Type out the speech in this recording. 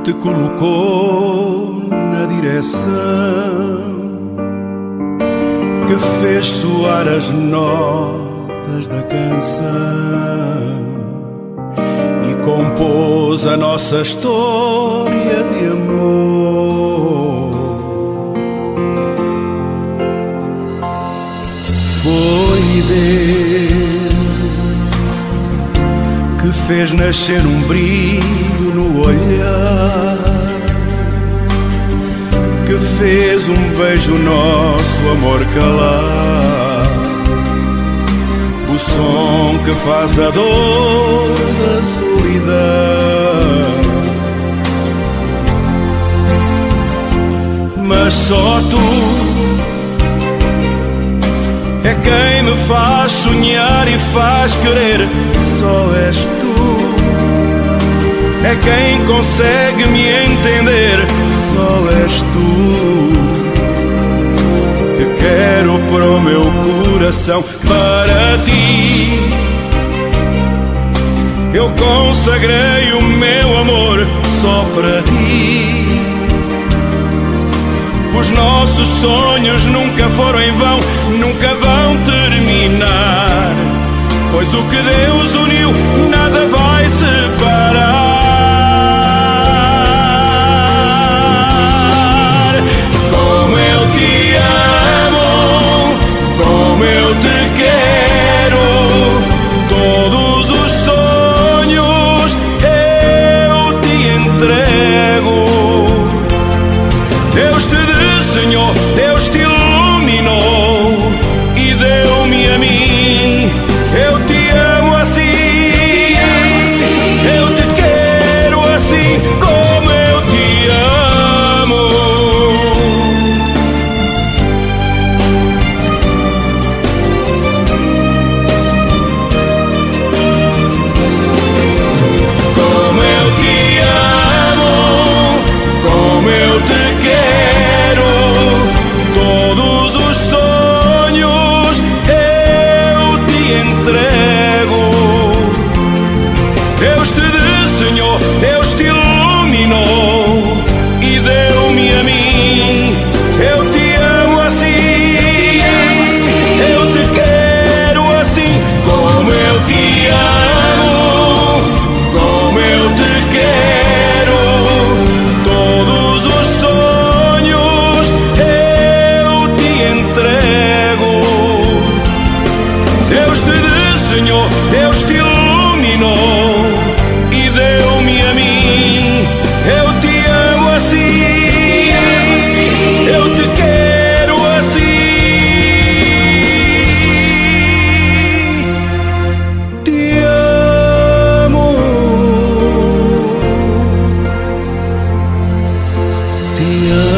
te colocou na direção, que fez soar as notas da canção e compôs a nossa história de amor. Foi Deus que fez nascer um brilho no olhar, que fez um beijo nosso amor calar, o som que faz a dor da solidão. Mas só tu é quem me faz sonhar e faz querer. Só és tu, é quem consegue me entender. Só és tu que quero para o meu coração. Para ti eu consagrei o meu amor, só para ti. Os nossos sonhos nunca foram em vão, nunca vão terminar, pois o que Deus uniu nada vai separar. Como eu te amo, como eu te quero, todos os sonhos eu te entrego. Deus te desenhou, Deus te iluminou e deu-me a mim. Eu te amo assim, eu te quero assim, como eu te amo. Como eu te amo, como eu te quero, todos os sonhos eu te entrego. Deus te desenhou, Deus te iluminou e deu-me a mim. Eu te amo assim, eu te quero assim, como eu te amo, como eu te quero, todos os sonhos eu te entrego. Deus te desenhou, Deus te iluminou e deu-me a mim. Eu te amo assim, eu te quero assim. Te amo, te amo.